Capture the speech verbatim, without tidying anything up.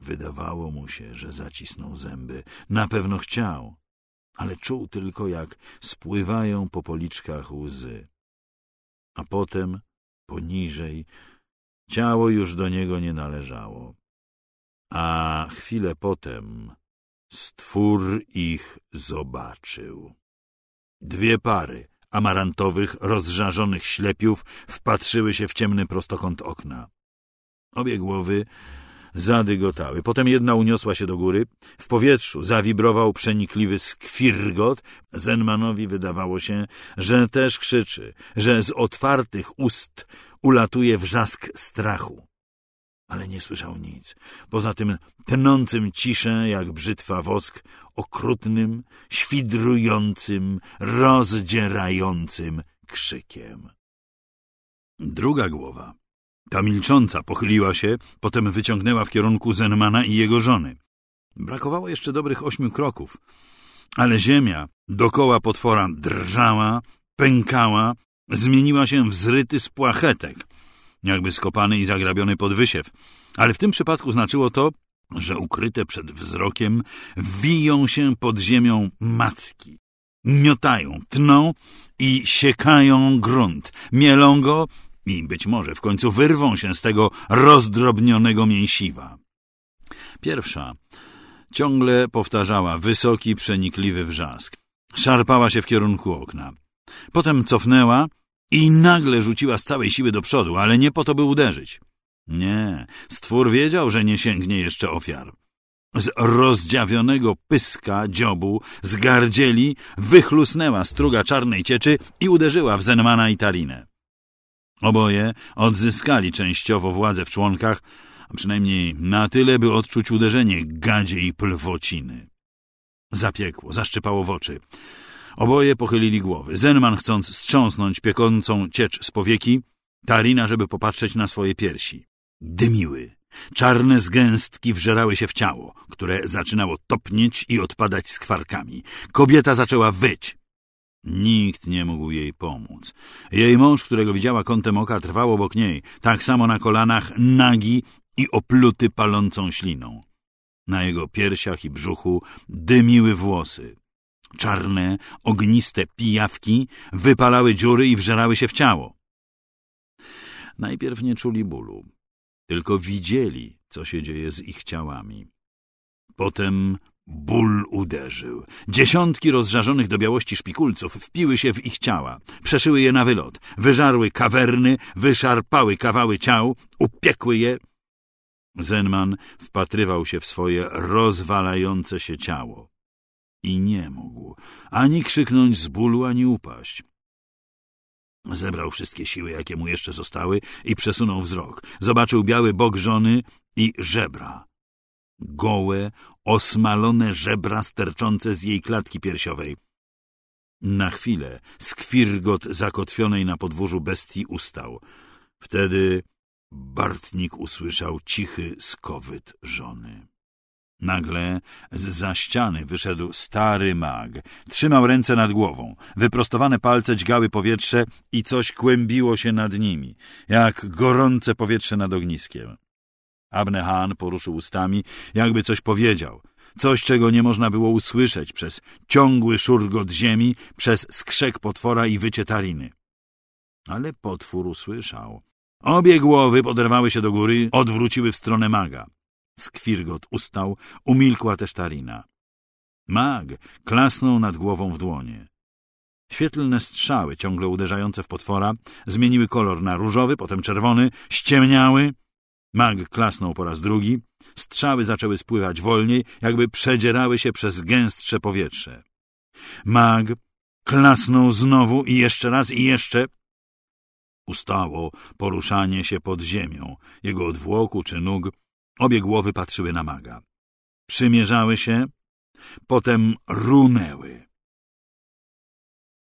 Wydawało mu się, że zacisnął zęby. Na pewno chciał, ale czuł tylko, jak spływają po policzkach łzy. A potem, poniżej, ciało już do niego nie należało. A chwilę potem stwór ich zobaczył. Dwie pary amarantowych, rozżarzonych ślepiów wpatrzyły się w ciemny prostokąt okna. Obie głowy zadygotały. Potem jedna uniosła się do góry. W powietrzu zawibrował przenikliwy skwirgot. Zenmanowi wydawało się, że też krzyczy, że z otwartych ust ulatuje wrzask strachu. Ale nie słyszał nic, poza tym tnącym ciszę jak brzytwa wosk, okrutnym, świdrującym, rozdzierającym krzykiem. Druga głowa, ta milcząca, pochyliła się, potem wyciągnęła w kierunku Zenmana i jego żony. Brakowało jeszcze dobrych ośmiu kroków, ale ziemia dokoła potwora drżała, pękała, zmieniła się w zryty spłachetek, jakby skopany i zagrabiony pod wysiew. Ale w tym przypadku znaczyło to, że ukryte przed wzrokiem wiją się pod ziemią macki. Miotają, tną i siekają grunt, mielą go i być może w końcu wyrwą się z tego rozdrobnionego mięsiwa. Pierwsza ciągle powtarzała wysoki, przenikliwy wrzask. Szarpała się w kierunku okna. Potem cofnęła i nagle rzuciła z całej siły do przodu, ale nie po to, by uderzyć. Nie, stwór wiedział, że nie sięgnie jeszcze ofiar. Z rozdziawionego pyska dziobu, z gardzieli, wychlusnęła struga czarnej cieczy i uderzyła w Zenmana i Tarinę. Oboje odzyskali częściowo władzę w członkach, a przynajmniej na tyle, by odczuć uderzenie gadziej plwociny. Zapiekło, zaszczypało w oczy. Oboje pochylili głowy. Zenman chcąc strząsnąć piekącą ciecz z powieki, Tarina, żeby popatrzeć na swoje piersi. Dymiły. Czarne zgęstki wżerały się w ciało, które zaczynało topnieć i odpadać skwarkami. Kobieta zaczęła wyć. Nikt nie mógł jej pomóc. Jej mąż, którego widziała kątem oka, trwał obok niej, tak samo na kolanach, nagi i opluty palącą śliną. Na jego piersiach i brzuchu dymiły włosy. Czarne, ogniste pijawki wypalały dziury i wżerały się w ciało. Najpierw nie czuli bólu, tylko widzieli, co się dzieje z ich ciałami. Potem ból uderzył. Dziesiątki rozżarzonych do białości szpikulców wpiły się w ich ciała, przeszyły je na wylot, wyżarły kawerny, wyszarpały kawały ciał, upiekły je. Zenman wpatrywał się w swoje rozwalające się ciało i nie mógł ani krzyknąć z bólu, ani upaść. Zebrał wszystkie siły, jakie mu jeszcze zostały i przesunął wzrok. Zobaczył biały bok żony i żebra. Gołe, osmalone żebra sterczące z jej klatki piersiowej. Na chwilę skwirgot zakotwionej na podwórzu bestii ustał. Wtedy Bartnik usłyszał cichy skowyt żony. Nagle zza ściany wyszedł stary mag. Trzymał ręce nad głową. Wyprostowane palce dźgały powietrze i coś kłębiło się nad nimi, jak gorące powietrze nad ogniskiem. Abnehan poruszył ustami, jakby coś powiedział. Coś, czego nie można było usłyszeć przez ciągły szurgot ziemi, przez skrzek potwora i wycie Tariny. Ale potwór usłyszał. Obie głowy poderwały się do góry, odwróciły w stronę maga. Skwirgot ustał, umilkła też Tarina. Mag klasnął nad głową w dłonie. Świetlne strzały, ciągle uderzające w potwora, zmieniły kolor na różowy, potem czerwony, ściemniały. Mag klasnął po raz drugi. Strzały zaczęły spływać wolniej, jakby przedzierały się przez gęstsze powietrze. Mag klasnął znowu i jeszcze raz i jeszcze. Ustało poruszanie się pod ziemią, jego odwłoku czy nóg. Obie głowy patrzyły na maga. Przymierzały się, potem runęły.